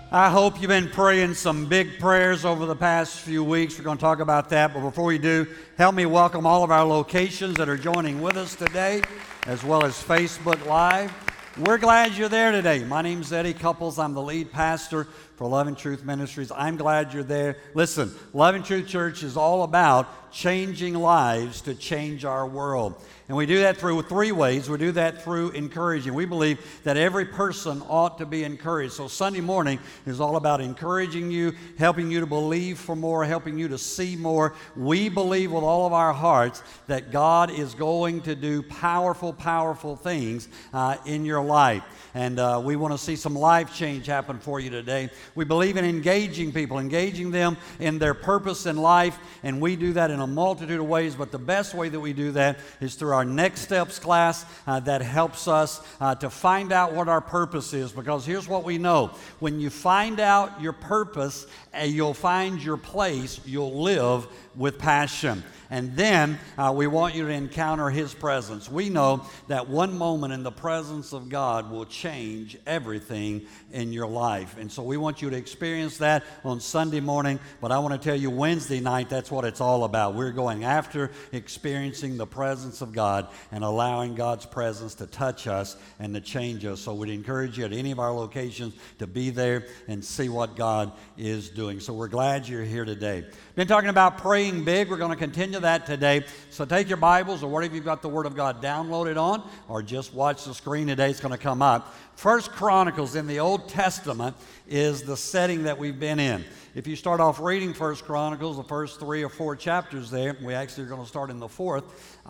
I hope you've been praying some big prayers over the past few weeks. We're going to talk about that, but before we do, help me welcome all of our locations that are joining with us today, as well as Facebook Live. We're glad you're there today. My name's Eddie Couples. I'm the lead pastor for Love and Truth Ministries. I'm glad you're there. Listen, Love and Truth Church is all about changing lives to change our world. And we do that through three ways. We do that through encouraging. We believe that every person ought to be encouraged. So Sunday morning is all about encouraging you, helping you to believe for more, helping you to see more. We believe with all of our hearts that God is going to do powerful, powerful things in your life. And we want to see some life change happen for you today. We believe in engaging people, engaging them in their purpose in life, and we do that in a multitude of ways, but the best way that we do that is through our Next Steps class that helps us to find out what our purpose is, because here's what we know. When you find out your purpose, you'll find your place, you'll live with passion. And then we want you to encounter His presence. We know that one moment in the presence of God will change everything in your life. And so we want you to experience that on Sunday morning. But I want to tell you, Wednesday night, that's what it's all about. We're going after experiencing the presence of God and allowing God's presence to touch us and to change us. So we'd encourage you at any of our locations to be there and see what God is doing. So we're glad you're here today. Been talking about praying big. We're going to continue that today. So take your Bibles or whatever you've got the Word of God downloaded on, or just watch the screen today. It's going to come up. First Chronicles in the Old Testament is the setting that we've been in. If you start off reading First Chronicles, the first 3 or 4 chapters there, we actually are going to start in the 4th,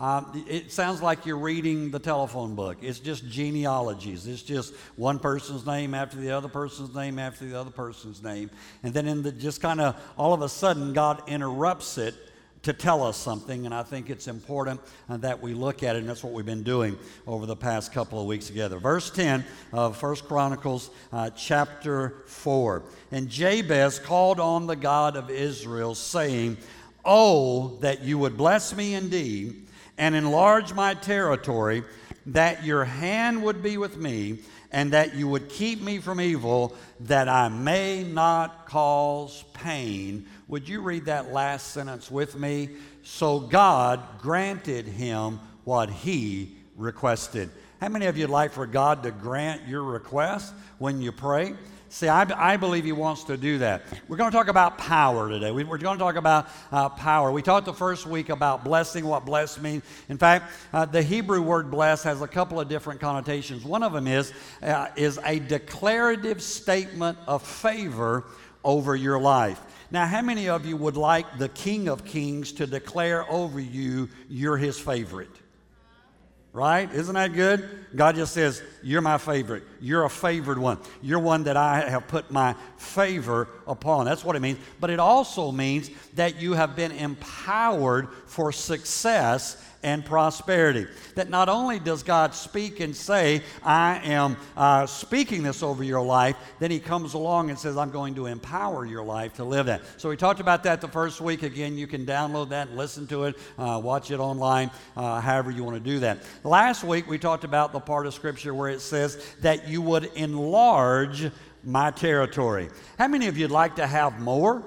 it sounds like you're reading the telephone book. It's just genealogies. It's just one person's name after the other person's name after the other person's name. And then just kind of all of a sudden, God interrupts it to tell us something, and I think it's important that we look at it, and that's what we've been doing over the past couple of weeks together. Verse 10 of 1 Chronicles chapter 4. And Jabez called on the God of Israel, saying, "Oh, that you would bless me indeed, and enlarge my territory, that your hand would be with me, and that you would keep me from evil, that I may not cause pain." Would you read that last sentence with me? So God granted him what he requested. How many of you would like for God to grant your request when you pray? See, I believe he wants to do that. We're going to talk about power today. We're going to talk about power. We talked the first week about blessing, what bless means. In fact, the Hebrew word bless has a couple of different connotations. One of them is a declarative statement of favor over your life. Now, how many of you would like the King of Kings to declare over you, you're his favorite? Right? Isn't that good? God just says, you're my favorite. You're a favored one. You're one that I have put my favor upon. That's what it means. But it also means that you have been empowered for success and prosperity. That not only does God speak and say, I am speaking this over your life, then he comes along and says, I'm going to empower your life to live that. So we talked about that the first week. Again, you can download that and listen to it, watch it online, however you want to do that. Last week, we talked about the part of Scripture where it says that you would enlarge my territory. How many of you would like to have more?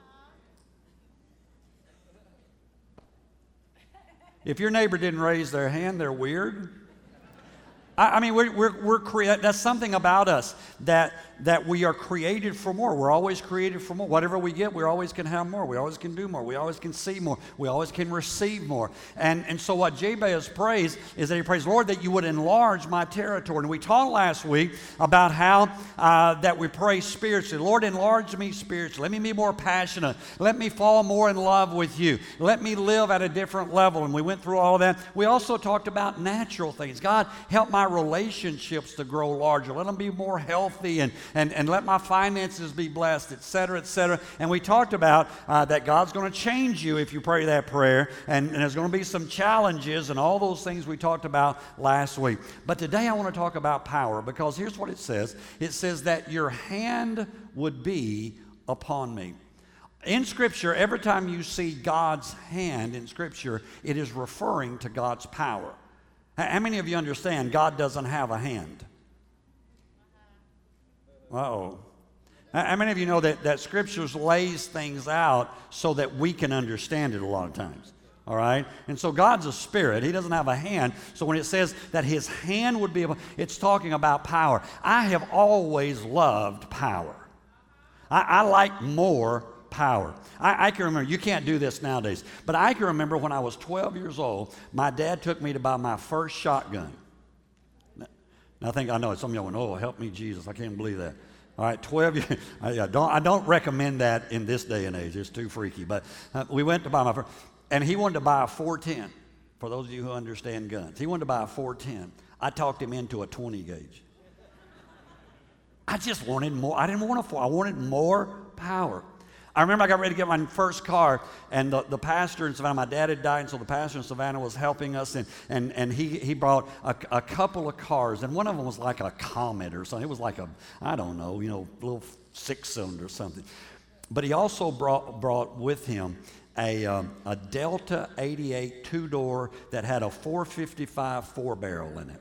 If your neighbor didn't raise their hand, they're weird. I mean, that's something about us that we are created for more. We're always created for more. Whatever we get, we always can have more. We always can do more. We always can see more. We always can receive more. And so what Jabez prays is that he prays, Lord, that you would enlarge my territory. And we talked last week about how that we pray spiritually. Lord, enlarge me spiritually. Let me be more passionate. Let me fall more in love with you. Let me live at a different level. And we went through all of that. We also talked about natural things. God, help my relationships to grow larger. Let them be more healthy and let my finances be blessed, et cetera, et cetera. And we talked about that God's going to change you if you pray that prayer. And there's going to be some challenges and all those things we talked about last week. But today I want to talk about power, because here's what it says. It says that your hand would be upon me. In Scripture, every time you see God's hand in Scripture, it is referring to God's power. How many of you understand God doesn't have a hand? Uh-oh. How many of you know that Scriptures lays things out so that we can understand it a lot of times? All right? And so God's a spirit. He doesn't have a hand. So when it says that his hand would be able, it's talking about power. I have always loved power. I like more power. I can remember, you can't do this nowadays, but I can remember when I was 12 years old, my dad took me to buy my first shotgun. Now I know some of y'all went, oh, help me, Jesus. I can't believe that. All right, 12 years. I don't recommend that in this day and age. It's too freaky. But we went to buy my first. And he wanted to buy a 410, for those of you who understand guns. He wanted to buy a 410. I talked him into a 20 gauge. I just wanted more. I didn't want a 4. I wanted more power. I remember I got ready to get my first car, and the pastor in Savannah, my dad had died, and so the pastor in Savannah was helping us, and he brought a couple of cars, and one of them was like a Comet or something. It was like I don't know, little 6-cylinder or something. But he also brought with him a Delta 88 two-door that had a 455 4-barrel in it.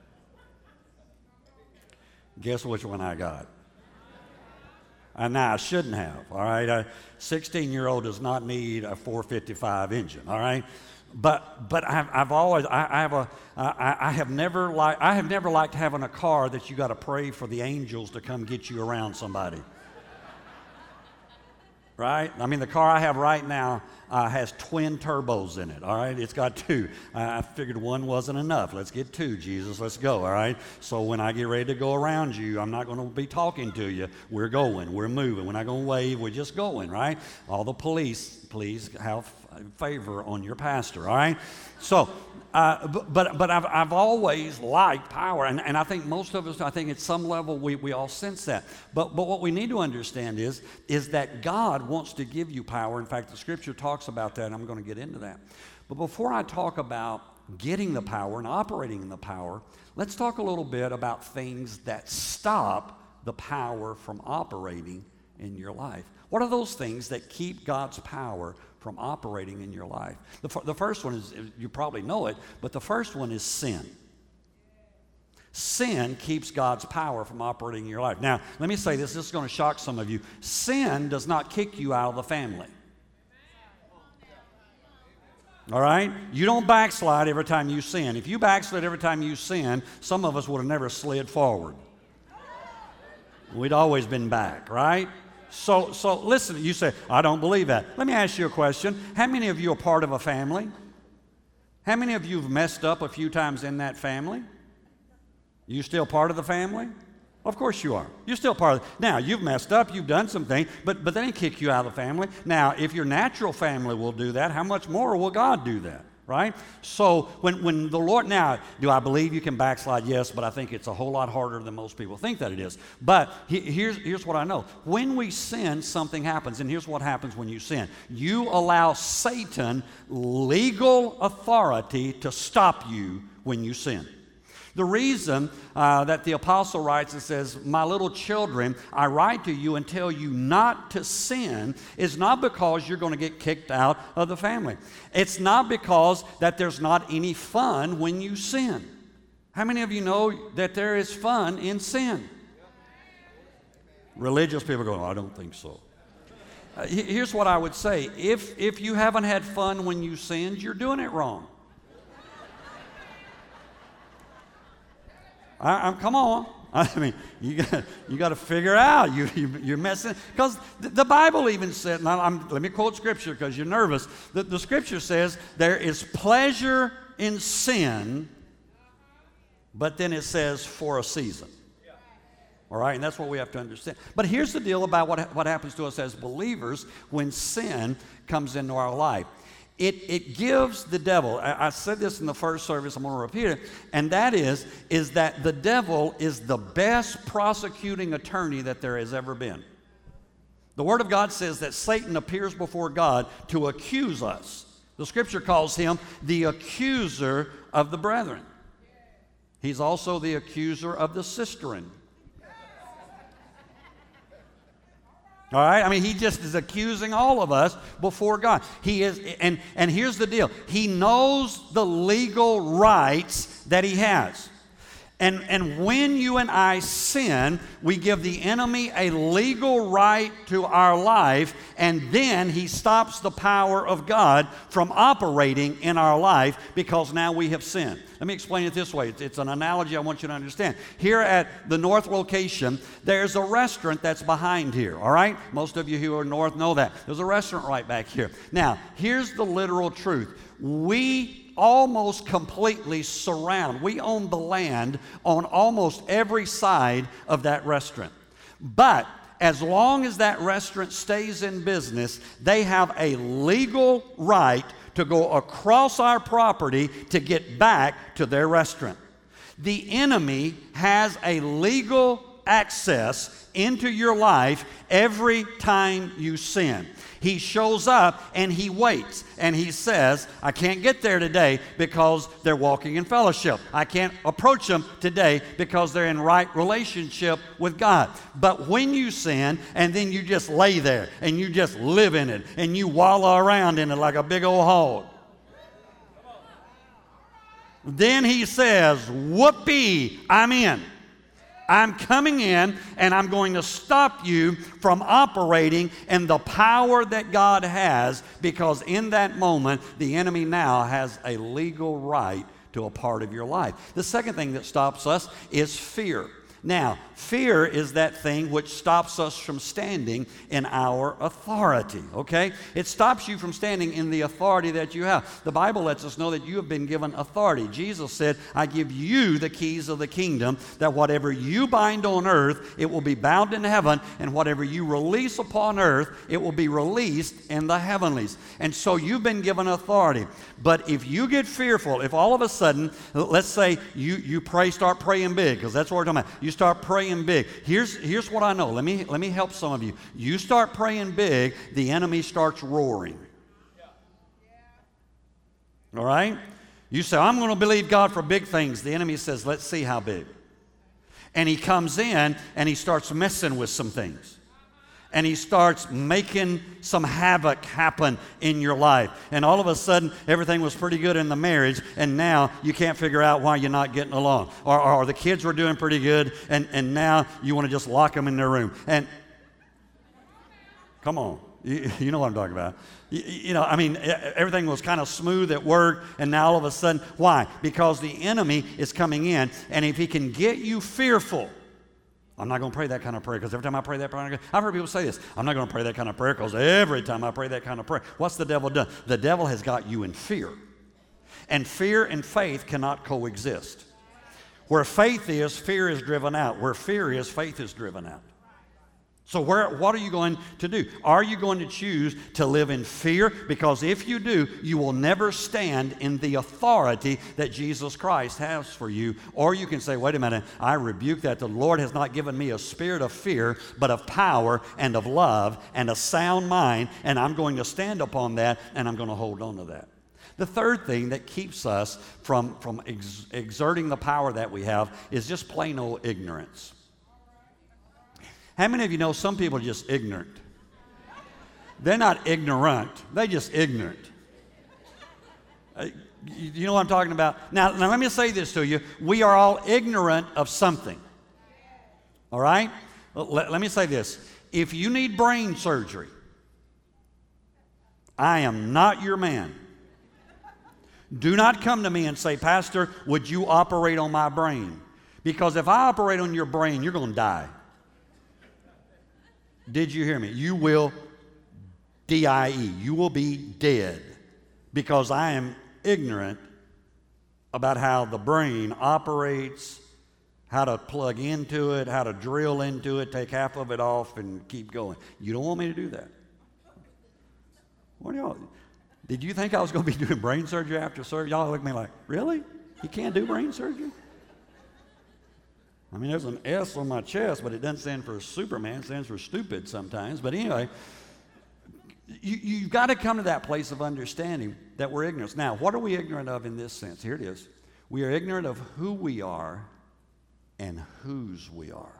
Guess which one I got? Now, I shouldn't have, all right? A 16-year-old does not need a 455 engine, all right? But I have never liked having a car that you got to pray for the angels to come get you around somebody. Right? I mean, the car I have right now has twin turbos in it, all right? It's got 2. I figured one wasn't enough. Let's get 2, Jesus. Let's go, all right? So when I get ready to go around you, I'm not going to be talking to you. We're going. We're moving. We're not going to wave. We're just going, right? All the police, please have favor on your pastor, all right? So, but I've always liked power, and I think most of us, I think at some level we all sense that. But what we need to understand is that God wants to give you power. In fact, the Scripture talks about that, and I'm going to get into that. But before I talk about getting the power and operating in the power, let's talk a little bit about things that stop the power from operating in your life. What are those things that keep God's power from operating in your life? The first one is, you probably know it, but the first one is sin. Sin keeps God's power from operating in your life. Now, let me say this is going to shock some of you. Sin does not kick you out of the family. All right? You don't backslide every time you sin. If you backslid every time you sin, some of us would have never slid forward. We'd always been back, right? So listen, you say, I don't believe that. Let me ask you a question. How many of you are part of a family? How many of you have messed up a few times in that family? You still part of the family? Of course you are. You're still part of it. Now, you've messed up, you've done some things, but they didn't kick you out of the family. Now, if your natural family will do that, how much more will God do that? Right? So when the Lord, now, do I believe you can backslide? Yes, but I think it's a whole lot harder than most people think that it is. But here's what I know. When we sin, something happens, and here's what happens when you sin. You allow Satan legal authority to stop you when you sin. The reason that the apostle writes and says, my little children, I write to you and tell you not to sin, is not because you're going to get kicked out of the family. It's not because that there's not any fun when you sin. How many of you know that there is fun in sin? Religious people go, I don't think so. Here's what I would say. If you haven't had fun when you sinned, you're doing it wrong. Come on. I mean, you got to figure out. You're messing. Because the Bible even said, let me quote Scripture because you're nervous. The Scripture says there is pleasure in sin, but then it says for a season. All right, and that's what we have to understand. But here's the deal about what happens to us as believers when sin comes into our life. It gives the devil, I said this in the first service, I'm going to repeat it, and that is that the devil is the best prosecuting attorney that there has ever been. The Word of God says that Satan appears before God to accuse us. The Scripture calls him the accuser of the brethren. He's also the accuser of the sisterin. All right? I mean, he just is accusing all of us before God. He is, and here's the deal. He knows the legal rights that he has. And when you and I sin, we give the enemy a legal right to our life, and then he stops the power of God from operating in our life because now we have sinned. Let me explain it this way. It's an analogy I want you to understand. Here at the North location, there's a restaurant that's behind here, all right? Most of you who are North know that. There's a restaurant right back here. Now, here's the literal truth. We almost completely surround. We own the land on almost every side of that restaurant. But as long as that restaurant stays in business, they have a legal right to go across our property to get back to their restaurant. The enemy has a legal access into your life every time you sin. He shows up and he waits and he says, I can't get there today because they're walking in fellowship. I can't approach them today because they're in right relationship with God. But when you sin and then you just lay there and you just live in it and you wallow around in it like a big old hog, then he says, whoopee, I'm in. I'm coming in and I'm going to stop you from operating in the power that God has, because in that moment, the enemy now has a legal right to a part of your life. The second thing that stops us is fear. Now, fear is that thing which stops us from standing in our authority, okay? It stops you from standing in the authority that you have. The Bible lets us know that you have been given authority. Jesus said, I give you the keys of the kingdom, that whatever you bind on earth, it will be bound in heaven, and whatever you release upon earth, it will be released in the heavenlies. And so you've been given authority. But if you get fearful, if all of a sudden, let's say you start praying big, because that's what we're talking about. You start praying big. Here's what I know. Let me help some of you. You start praying big, the enemy starts roaring. All right? You say, I'm going to believe God for big things. The enemy says, let's see how big. And he comes in and he starts messing with some things. And he starts making some havoc happen in your life. And all of a sudden, everything was pretty good in the marriage, and now you can't figure out why you're not getting along. Or the kids were doing pretty good, and now you want to just lock them in their room. And come on, you know what I'm talking about. Everything was kind of smooth at work, and now all of a sudden, why? Because the enemy is coming in, and if he can get you fearful, I'm not going to pray that kind of prayer because every time I pray that prayer, I've heard people say this, I'm not going to pray that kind of prayer because every time I pray that kind of prayer. What's the devil done? The devil has got you in fear. And fear and faith cannot coexist. Where faith is, fear is driven out. Where fear is, faith is driven out. So what are you going to do? Are you going to choose to live in fear? Because if you do, you will never stand in the authority that Jesus Christ has for you. Or you can say, wait a minute, I rebuke that. The Lord has not given me a spirit of fear, but of power and of love and a sound mind, and I'm going to stand upon that, and I'm going to hold on to that. The third thing that keeps us from exerting the power that we have is just plain old ignorance. How many of you know some people are just ignorant? They're not ignorant. They're just ignorant. You know what I'm talking about? Now, let me say this to you. We are all ignorant of something. All right? Let me say this. If you need brain surgery, I am not your man. Do not come to me and say, Pastor, would you operate on my brain? Because if I operate on your brain, you're going to die. Did you hear me? You will die. You will be dead, because I am ignorant about how the brain operates, how to plug into it, how to drill into it, take half of it off, and keep going. You don't want me to do that. What do y'all? Did you think I was going to be doing brain surgery after surgery? Y'all look at me like, really? You can't do brain surgery? I mean, there's an S on my chest, but it doesn't stand for Superman. It stands for stupid sometimes. But anyway, you've got to come to that place of understanding that we're ignorant. Now, what are we ignorant of in this sense? Here it is. We are ignorant of who we are and whose we are.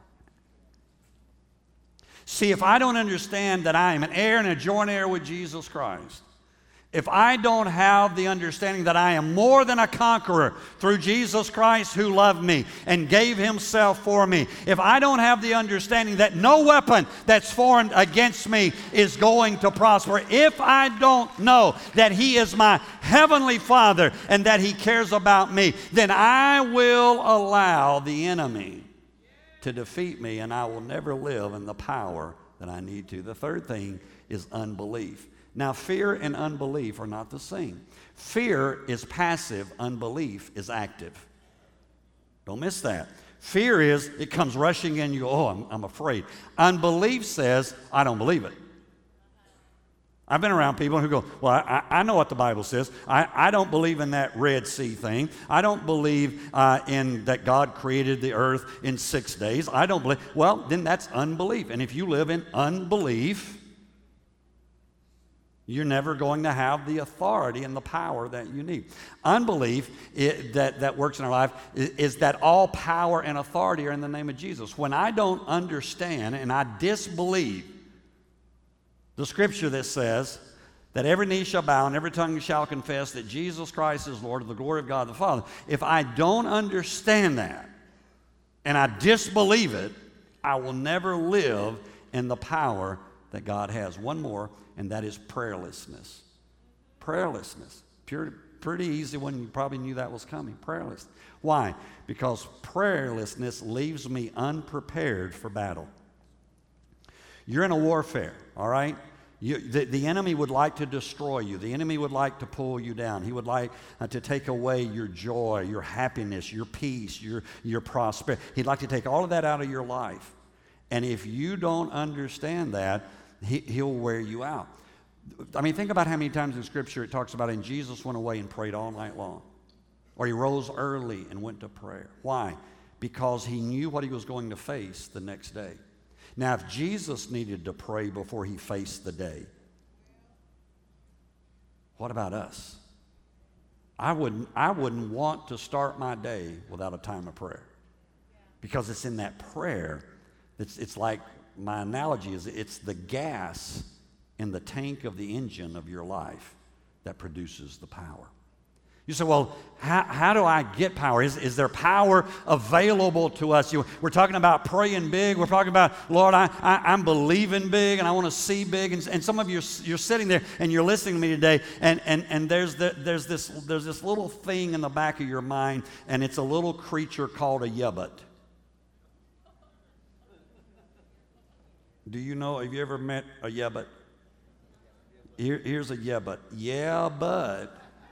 See, if I don't understand that I am an heir and a joint heir with Jesus Christ, if I don't have the understanding that I am more than a conqueror through Jesus Christ who loved me and gave himself for me, if I don't have the understanding that no weapon that's formed against me is going to prosper, if I don't know that he is my heavenly Father and that he cares about me, then I will allow the enemy to defeat me, and I will never live in the power that I need to. The third thing is unbelief. Now, fear and unbelief are not the same. Fear is passive. Unbelief is active. Don't miss that. Fear is, it comes rushing in, you go, oh, I'm afraid. Unbelief says, I don't believe it. I've been around people who go, well, I know what the Bible says. I don't believe in that Red Sea thing. I don't believe in that God created the earth in 6 days. I don't believe. Well, then that's unbelief. And if you live in unbelief, you're never going to have the authority and the power that you need. Unbelief that works in our life is that all power and authority are in the name of Jesus. When I don't understand and I disbelieve the scripture that says that every knee shall bow and every tongue shall confess that Jesus Christ is Lord, to the glory of God the Father. If I don't understand that and I disbelieve it, I will never live in the power that God has. One more, and that is prayerlessness. Prayerlessness. Pretty easy one. You probably knew that was coming. Prayerlessness. Why? Because prayerlessness leaves me unprepared for battle. You're in a warfare, all right? The enemy would like to destroy you. The enemy would like to pull you down. He would like to take away your joy, your happiness, your peace, your prosperity. He'd like to take all of that out of your life. And if you don't understand that, he'll wear you out. I mean, think about how many times in Scripture it talks about, and Jesus went away and prayed all night long. Or he rose early and went to prayer. Why? Because he knew what he was going to face the next day. Now, if Jesus needed to pray before he faced the day, what about us? I wouldn't want to start my day without a time of prayer. Because it's in that prayer, it's like, my analogy is, it's the gas in the tank of the engine of your life that produces the power. You say, well, how do I get power? Is there power available to us? We're talking about praying big. We're talking about, Lord, I'm believing big and I want to see big. And some of you, you're sitting there and you're listening to me today, and there's this little thing in the back of your mind, and it's a little creature called a yebut. Do you know, have you ever met a yebut? Here's a yebut. Yeah, but.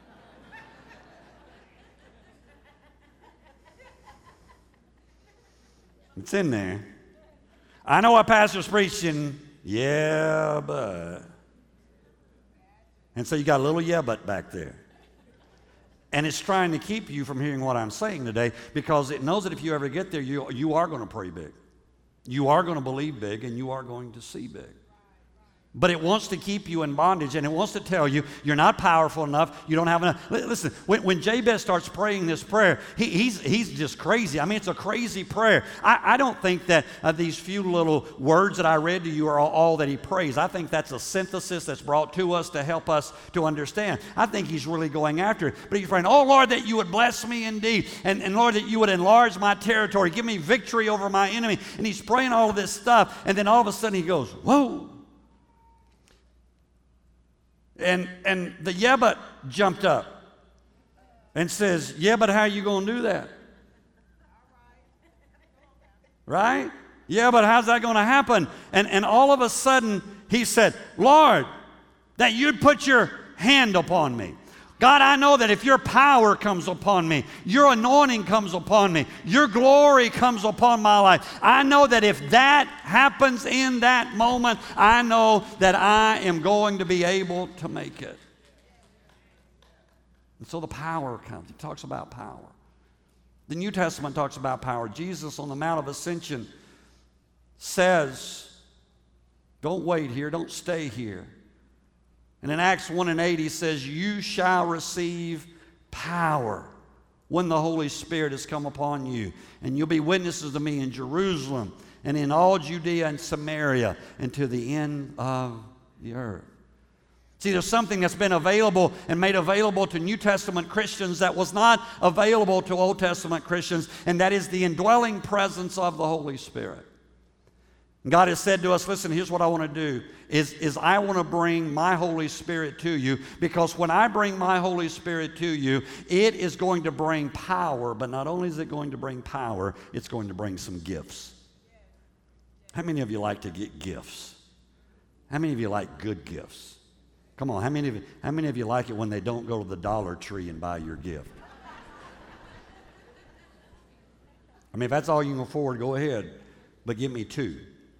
It's in there. I know what pastor's preaching. Yeah, but. And so you got a little yebut back there. And it's trying to keep you from hearing what I'm saying today, because it knows that if you ever get there, you are going to pray big. You are going to believe big, and you are going to see big. But it wants to keep you in bondage, and it wants to tell you you're not powerful enough, you don't have enough. Listen, when Jabez starts praying this prayer, he's just crazy. I mean, it's a crazy prayer. I don't think that these few little words that I read to you are all that he prays. I think that's a synthesis that's brought to us to help us to understand. I think he's really going after it. But he's praying, oh, Lord, that you would bless me indeed, and Lord, that you would enlarge my territory, give me victory over my enemy. And he's praying all of this stuff, and then all of a sudden he goes, whoa. And the yebut jumped up and says, yeah, but how are you going to do that? Right? Yeah, but how's that going to happen? And all of a sudden, he said, Lord, that you'd put your hand upon me. God, I know that if your power comes upon me, your anointing comes upon me, your glory comes upon my life, I know that if that happens in that moment, I know that I am going to be able to make it. And so the power comes. He talks about power. The New Testament talks about power. Jesus on the Mount of Ascension says, don't wait here, don't stay here. And in Acts 1:8, he says, you shall receive power when the Holy Spirit has come upon you. And you'll be witnesses to me in Jerusalem and in all Judea and Samaria and to the end of the earth. See, there's something that's been available and made available to New Testament Christians that was not available to Old Testament Christians, and that is the indwelling presence of the Holy Spirit. God has said to us, listen, here's what I want to do, is I want to bring my Holy Spirit to you, because when I bring my Holy Spirit to you, it is going to bring power, but not only is it going to bring power, it's going to bring some gifts. How many of you like to get gifts? How many of you like good gifts? Come on, how many of you like it when they don't go to the Dollar Tree and buy your gift? I mean, if that's all you can afford, go ahead, but give me 2.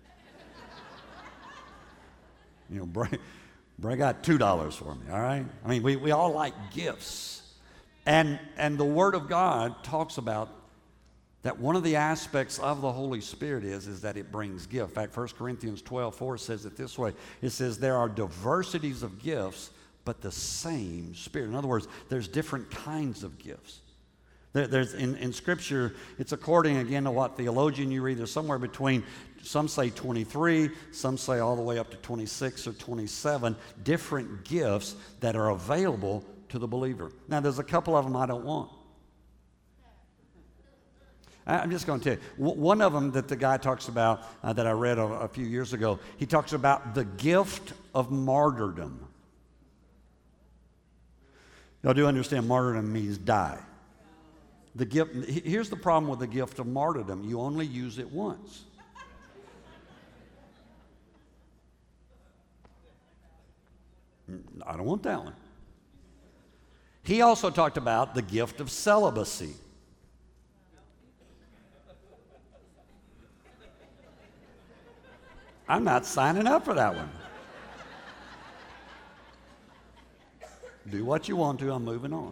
You know, bring out $2 for me, all right? I mean, we all like gifts. And the Word of God talks about that one of the aspects of the Holy Spirit is that it brings gift. In fact, 1 Corinthians 12:4 says it this way. It says, there are diversities of gifts, but the same Spirit. In other words, there's different kinds of gifts. There's in Scripture, it's according, again, to what theologian you read. There's somewhere between, some say 23, some say all the way up to 26 or 27, different gifts that are available to the believer. Now, there's a couple of them I don't want. I'm just going to tell you, one of them that the guy talks about that I read a few years ago, he talks about the gift of martyrdom. Y'all do understand martyrdom means die. The gift. Here's the problem with the gift of martyrdom. You only use it once. I don't want that one. He also talked about the gift of celibacy. I'm not signing up for that one. Do what you want to, I'm moving on.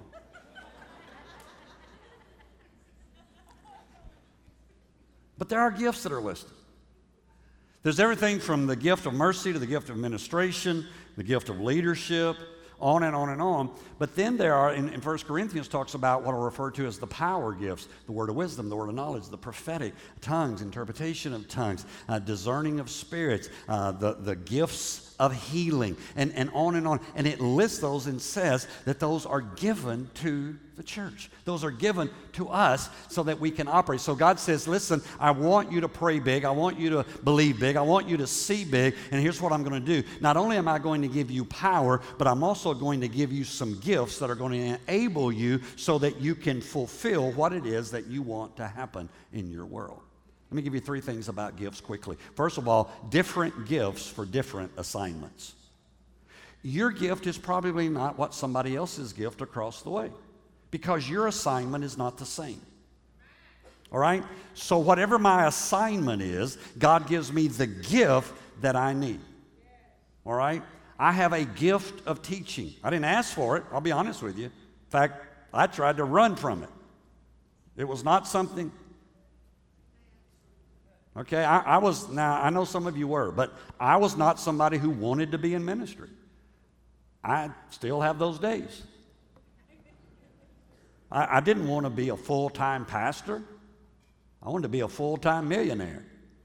But there are gifts that are listed. There's everything from the gift of mercy to the gift of administration, the gift of leadership, on and on and on. But then there are, in 1 Corinthians talks about what are referred to as the power gifts, the word of wisdom, the word of knowledge, the prophetic, tongues, interpretation of tongues, discerning of spirits, the gifts of healing, and on and on. And it lists those and says that those are given to the church. Those are given to us so that we can operate. So God says, listen, I want you to pray big. I want you to believe big. I want you to see big. And here's what I'm going to do. Not only am I going to give you power, but I'm also going to give you some gifts that are going to enable you so that you can fulfill what it is that you want to happen in your world. Let me give you 3 things about gifts quickly. First of all, different gifts for different assignments. Your gift is probably not what somebody else's gift across the way, because your assignment is not the same. All right? So whatever my assignment is, God gives me the gift that I need. All right? I have a gift of teaching. I didn't ask for it, I'll be honest with you. In fact, I tried to run from it. It was not something... Okay, now I know some of you were, but I was not somebody who wanted to be in ministry. I still have those days. I didn't want to be a full-time pastor. I wanted to be a full-time millionaire.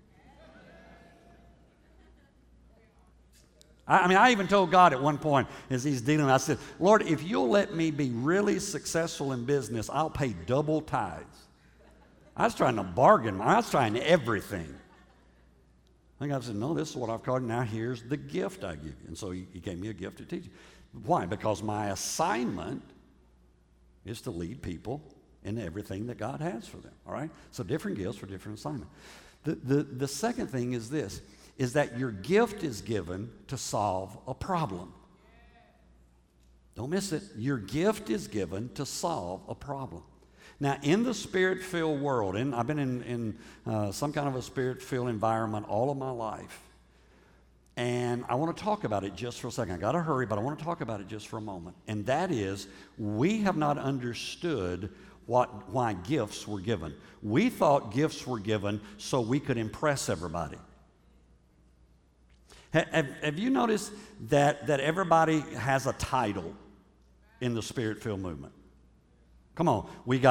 I even told God at one point as he's dealing, I said, Lord, if you'll let me be really successful in business, I'll pay double tithes. I was trying to bargain. I was trying everything. I think I said, no, this is what I've called. Now here's the gift I give you. And so he gave me a gift of teaching. Why? Because my assignment is to lead people in everything that God has for them. All right? So different gifts for different assignments. The second thing is this, is that your gift is given to solve a problem. Don't miss it. Your gift is given to solve a problem. Now, in the Spirit-filled world, and I've been in some kind of a Spirit-filled environment all of my life, and I want to talk about it just for a second. I got to hurry, but I want to talk about it just for a moment. And that is, we have not understood why gifts were given. We thought gifts were given so we could impress everybody. Have you noticed that everybody has a title in the Spirit-filled movement? Come on, we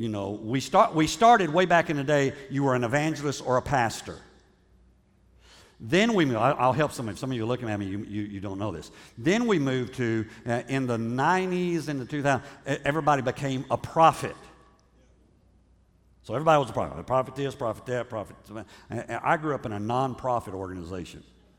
started way back in the day, you were an evangelist or a pastor. Then we moved, I'll help some of you are looking at me, you don't know this. Then we moved to, in the 90s, in the 2000s, everybody became a prophet. So everybody was a prophet. A prophet this, prophet that, prophet. I grew up in a non-profit organization.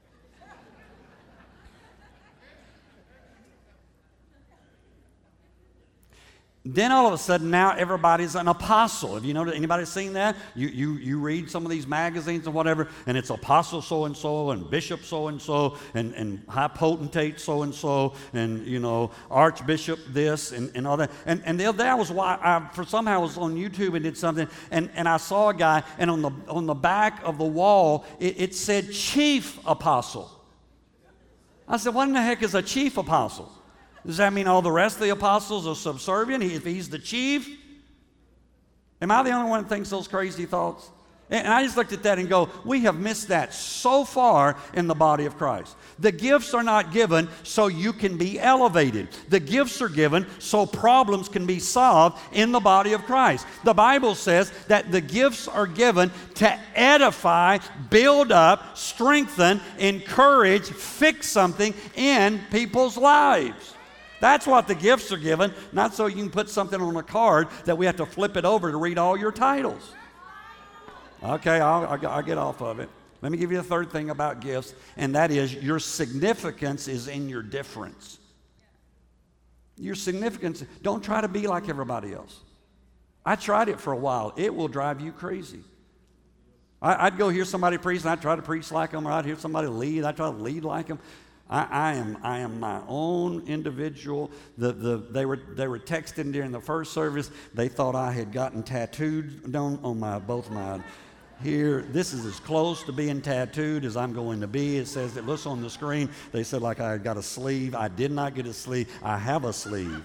Then all of a sudden, now everybody's an apostle. Have you noticed? Anybody seen that? You read some of these magazines and whatever, and it's apostle so-and-so, and bishop so-and-so, and high potentate so-and-so, and, archbishop this, and all that. And the other day I was on YouTube and did something, and I saw a guy, and on the back of the wall, it said chief apostle. I said, what in the heck is a chief apostle? Does that mean all the rest of the apostles are subservient if he's the chief? Am I the only one that thinks those crazy thoughts? And I just looked at that and go, we have missed that so far in the body of Christ. The gifts are not given so you can be elevated. The gifts are given so problems can be solved in the body of Christ. The Bible says that the gifts are given to edify, build up, strengthen, encourage, fix something in people's lives. That's what the gifts are given, not so you can put something on a card that we have to flip it over to read all your titles. Okay, I'll get off of it. Let me give you the third thing about gifts, and that is your significance is in your difference. Your significance, don't try to be like everybody else. I tried it for a while. It will drive you crazy. I'd go hear somebody preach, and I'd try to preach like them, or I'd hear somebody lead, I'd try to lead like them. I am my own individual. They were texting during the first service. They thought I had gotten tattooed on both my here. This is as close to being tattooed as I'm going to be. It says, it looks on the screen. They said like I had got a sleeve. I did not get a sleeve. I have a sleeve.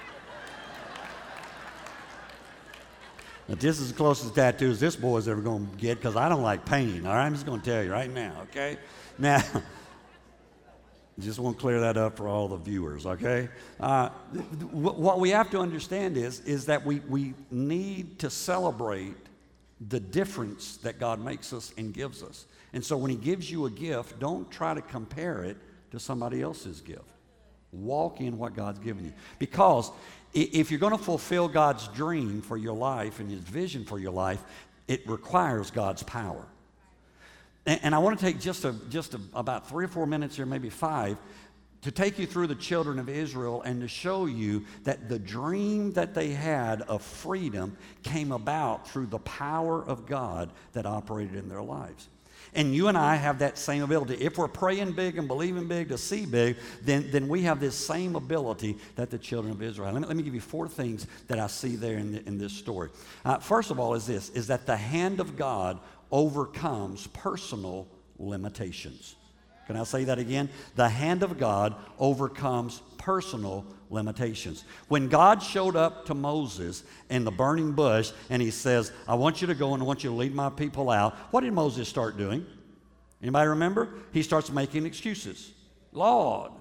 But this is the closest tattoos this boy's ever going to get because I don't like pain. All right, I'm just going to tell you right now. Okay, now. Just want to clear that up for all the viewers, okay? What we have to understand is that we need to celebrate the difference that God makes us and gives us. And so when he gives you a gift, don't try to compare it to somebody else's gift. Walk in what God's given you. Because if you're going to fulfill God's dream for your life and his vision for your life, it requires God's power. And I want to take just about 3 or 4 minutes here, maybe 5, to take you through the children of Israel and to show you that the dream that they had of freedom came about through the power of God that operated in their lives. And you and I have that same ability. If we're praying big and believing big to see big, then we have this same ability that the children of Israel. Let me give you 4 things that I see there in this story. First of all is that the hand of God overcomes personal limitations. Can I say that again? The hand of God overcomes personal limitations. When God showed up to Moses in the burning bush and he says, I want you to go and I want you to lead my people out, what did Moses start doing? Anybody remember? He starts making excuses. Lord,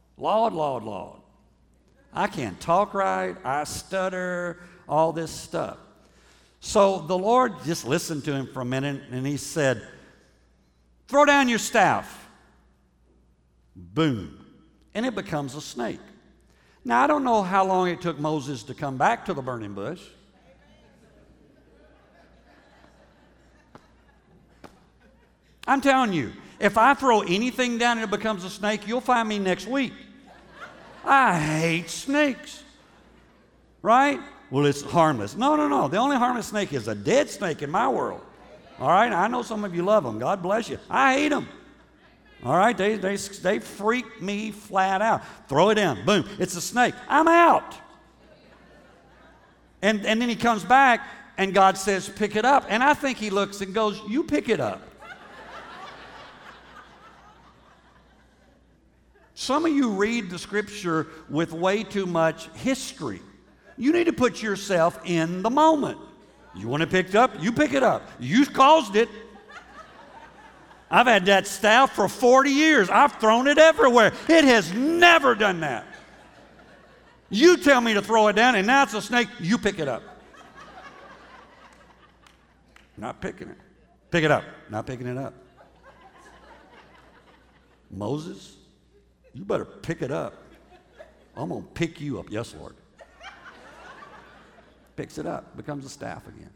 I can't talk right, I stutter, all this stuff. So the Lord just listened to him for a minute, and he said, throw down your staff. Boom. And it becomes a snake. Now, I don't know how long it took Moses to come back to the burning bush. I'm telling you, if I throw anything down and it becomes a snake, you'll find me next week. I hate snakes. Right? Well, it's harmless. No. The only harmless snake is a dead snake in my world. All right? I know some of you love them. God bless you. I hate them. All right? They freak me flat out. Throw it down. Boom. It's a snake. I'm out. And then he comes back, and God says, pick it up. And I think he looks and goes, you pick it up. Some of you read the scripture with way too much history. You need to put yourself in the moment. You want it picked up? You pick it up. You caused it. I've had that staff for 40 years. I've thrown it everywhere. It has never done that. You tell me to throw it down, and now it's a snake. You pick it up. Not picking it. Pick it up. Not picking it up. Moses, you better pick it up. I'm going to pick you up. Yes, Lord. Picks it up, becomes a staff again.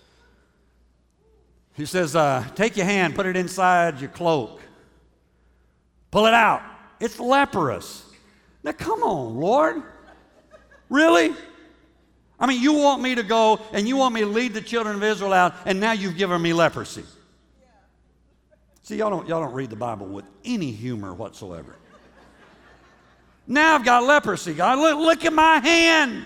He says, take your hand, put it inside your cloak. Pull it out. It's leprous. Now, come on, Lord. Really? I mean, you want me to go and you want me to lead the children of Israel out, and now you've given me leprosy. See, y'all don't read the Bible with any humor whatsoever. Now I've got leprosy. God, look at my hand.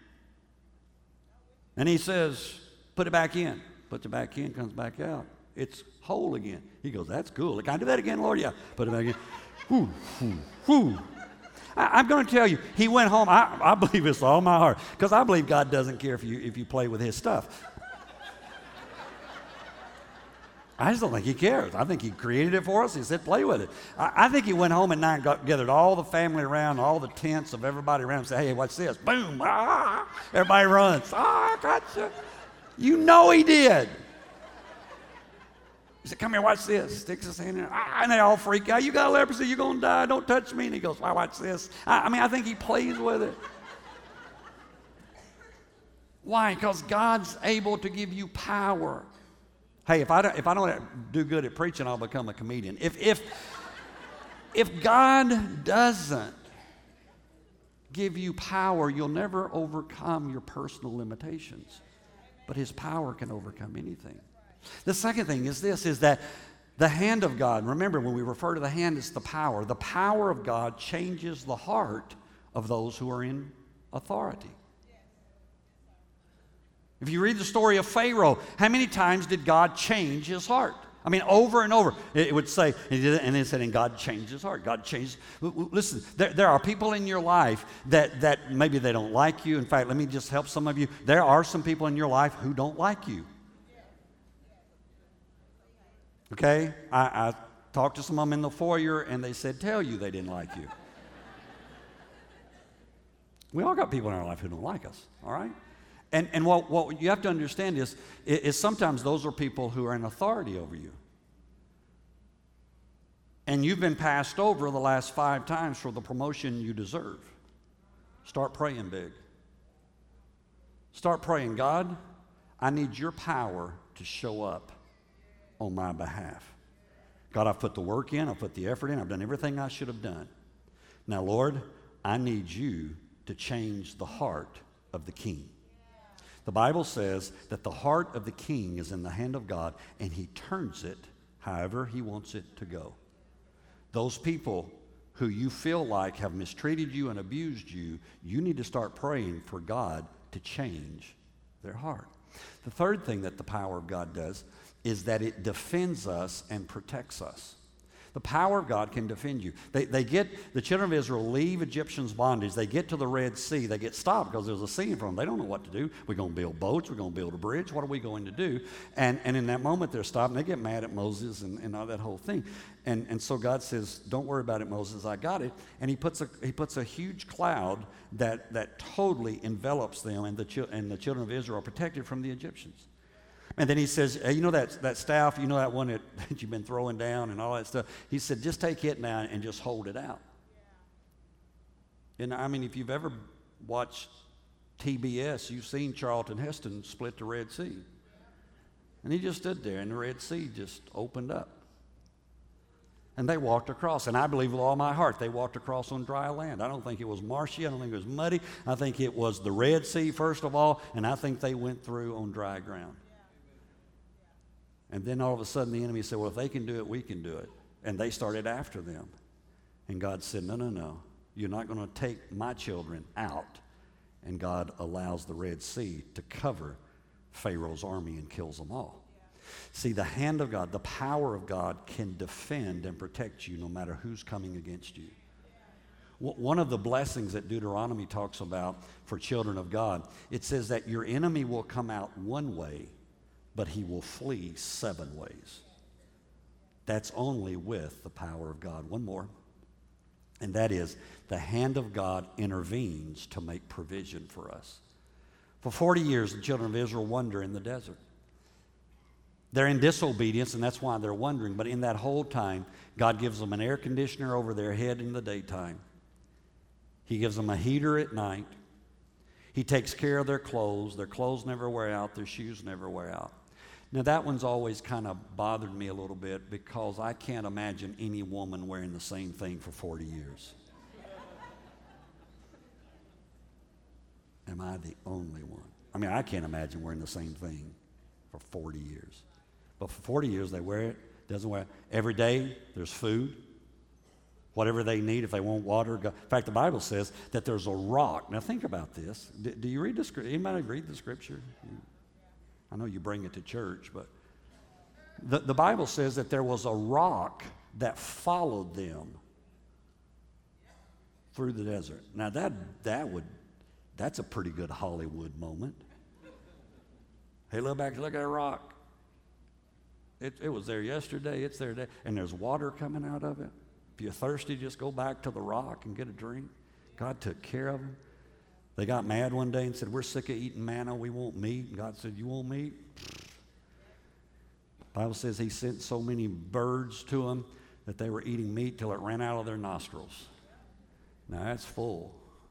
And he says, put it back in. Puts it back in, comes back out. It's whole again. He goes, that's cool. Can I do that again, Lord? Yeah. Put it back in. Whew, whew, whew. I'm going to tell you, he went home. I believe this with all my heart, because I believe God doesn't care if you play with his stuff. I just don't think he cares. I think he created it for us. He said, play with it. I think he went home at night and gathered all the family around, all the tents of everybody around and said, hey, watch this. Boom. Ah. Everybody runs. Ah, gotcha. You know he did. He said, come here, watch this. Sticks his hand in there. And they all freak out. You got leprosy. You're going to die. Don't touch me. And he goes, watch this. I think he plays with it. Why? Because God's able to give you power. Hey, if I don't do good at preaching, I'll become a comedian. If God doesn't give you power, you'll never overcome your personal limitations. But his power can overcome anything. The second thing is this, is that the hand of God, remember when we refer to the hand, it's the power. The power of God changes the heart of those who are in authority. If you read the story of Pharaoh, how many times did God change his heart? I mean, over and over. It would say, and it said, and God changed his heart. God changed. Listen, there are people in your life that maybe they don't like you. In fact, let me just help some of you. There are some people in your life who don't like you. Okay? I talked to some of them in the foyer, and they said, tell you they didn't like you. We all got people in our life who don't like us, all right? And what you have to understand is sometimes those are people who are in authority over you. And you've been passed over the last 5 times for the promotion you deserve. Start praying big. Start praying, God, I need your power to show up on my behalf. God, I've put the work in, I've put the effort in, I've done everything I should have done. Now, Lord, I need you to change the heart of the king. The Bible says that the heart of the king is in the hand of God, and he turns it however he wants it to go. Those people who you feel like have mistreated you and abused you, you need to start praying for God to change their heart. The third thing that the power of God does is that it defends us and protects us. The power of God can defend you. The children of Israel leave Egyptians' bondage. They get to the Red Sea. They get stopped because there's a sea in front of them. They don't know what to do. We're going to build boats. We're going to build a bridge. What are we going to do? And in that moment, they're stopped, and they get mad at Moses and all that whole thing. And so God says, don't worry about it, Moses. I got it. And he puts a huge cloud that totally envelops them, and the children of Israel are protected from the Egyptians. And then he says, hey, you know that staff, you know that one that you've been throwing down and all that stuff? He said, just take it now and just hold it out. And I mean, if you've ever watched TBS, you've seen Charlton Heston split the Red Sea. And he just stood there, and the Red Sea just opened up. And they walked across. And I believe with all my heart, they walked across on dry land. I don't think it was marshy. I don't think it was muddy. I think it was the Red Sea, first of all, and I think they went through on dry ground. And then all of a sudden the enemy said, well, if they can do it, we can do it. And they started after them. And God said, no. You're not going to take my children out. And God allows the Red Sea to cover Pharaoh's army and kills them all. See, the hand of God, the power of God can defend and protect you no matter who's coming against you. One of the blessings that Deuteronomy talks about for children of God, it says that your enemy will come out one way, but he will flee 7 ways. That's only with the power of God. One more, and that is the hand of God intervenes to make provision for us. For 40 years, the children of Israel wander in the desert. They're in disobedience, and that's why they're wondering. But in that whole time, God gives them an air conditioner over their head in the daytime. He gives them a heater at night. He takes care of their clothes. Their clothes never wear out. Their shoes never wear out. Now, that one's always kind of bothered me a little bit because I can't imagine any woman wearing the same thing for 40 years. Am I the only one? I mean, I can't imagine wearing the same thing for 40 years. But for 40 years, they wear it, doesn't wear it. Every day, there's food, whatever they need, if they want water. In fact, the Bible says that there's a rock. Now, think about this. Do you read the scripture? Anybody read the scripture? I know you bring it to church, but the Bible says that there was a rock that followed them through the desert. Now, that's a pretty good Hollywood moment. Hey, look back, look at that rock. It was there yesterday, it's there today, and there's water coming out of it. If you're thirsty, just go back to the rock and get a drink. God took care of them. They got mad one day and said, we're sick of eating manna, we want meat. And God said, you want meat? The Bible says he sent so many birds to them that they were eating meat till it ran out of their nostrils. Now that's full.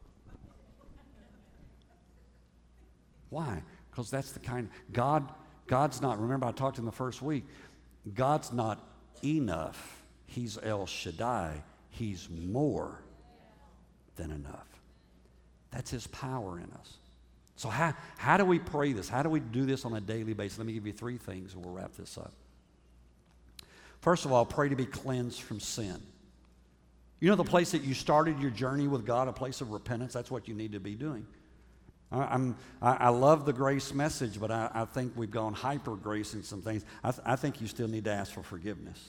Why? Because that's the kind, God's not, remember I talked in the first week, God's not enough. He's El Shaddai. He's more than enough. That's his power in us. So how do we pray this? How do we do this on a daily basis? Let me give you 3 things and we'll wrap this up. First of all, pray to be cleansed from sin. You know the place that you started your journey with God, a place of repentance, that's what you need to be doing. I love the grace message, but I think we've gone hyper grace in some things. I think you still need to ask for forgiveness.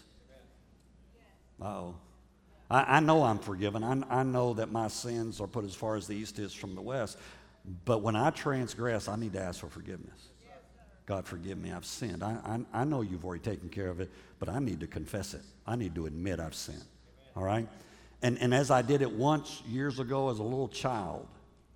Uh-oh. I know I'm forgiven. I know that my sins are put as far as the east is from the west. But when I transgress, I need to ask for forgiveness. God, forgive me, I've sinned. I know you've already taken care of it, but I need to confess it. I need to admit I've sinned. All right? And as I did it once years ago as a little child,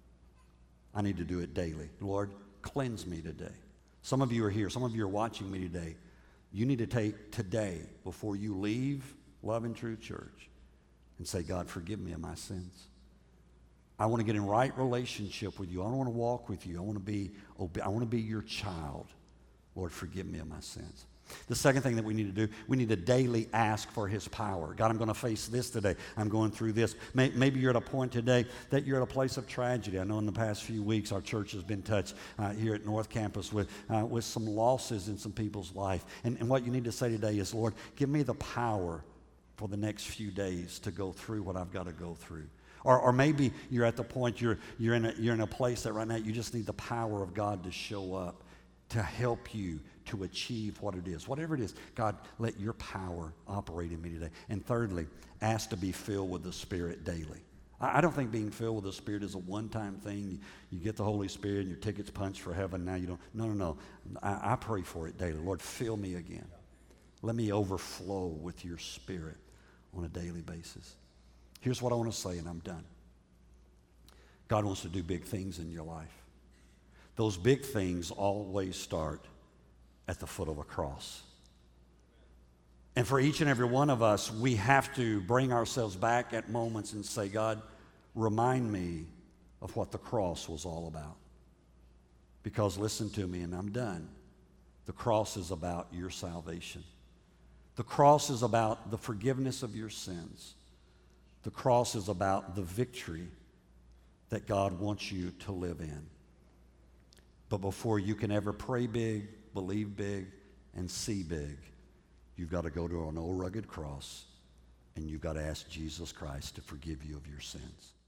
I need to do it daily. Lord, cleanse me today. Some of you are here. Some of you are watching me today. You need to take today, before you leave Love and Truth Church, and say, God, forgive me of my sins. I want to get in right relationship with you. I don't want to walk with you. I want to be your child. Lord, forgive me of my sins. The second thing that we need to do, we need to daily ask for his power. God, I'm going to face this today. I'm going through this. Maybe you're at a point today that you're at a place of tragedy. I know in the past few weeks our church has been touched here at North Campus with some losses in some people's life. And what you need to say today is, Lord, give me the power for the next few days to go through what I've got to go through. Or maybe you're at the point you're in a place that right now you just need the power of God to show up to help you to achieve what it is. Whatever it is, God, let your power operate in me today. And thirdly, ask to be filled with the Spirit daily. I don't think being filled with the Spirit is a one-time thing. You get the Holy Spirit and your ticket's punched for heaven. Now you don't. No. I pray for it daily. Lord, fill me again. Let me overflow with your Spirit on a daily basis. Here's what I want to say, and I'm done. God wants to do big things in your life. Those big things always start at the foot of a cross. And for each and every one of us, we have to bring ourselves back at moments and say, God, remind me of what the cross was all about. Because listen to me, and I'm done. The cross is about your salvation. The cross is about the forgiveness of your sins. The cross is about the victory that God wants you to live in. But before you can ever pray big, believe big, and see big, you've got to go to an old rugged cross, and you've got to ask Jesus Christ to forgive you of your sins.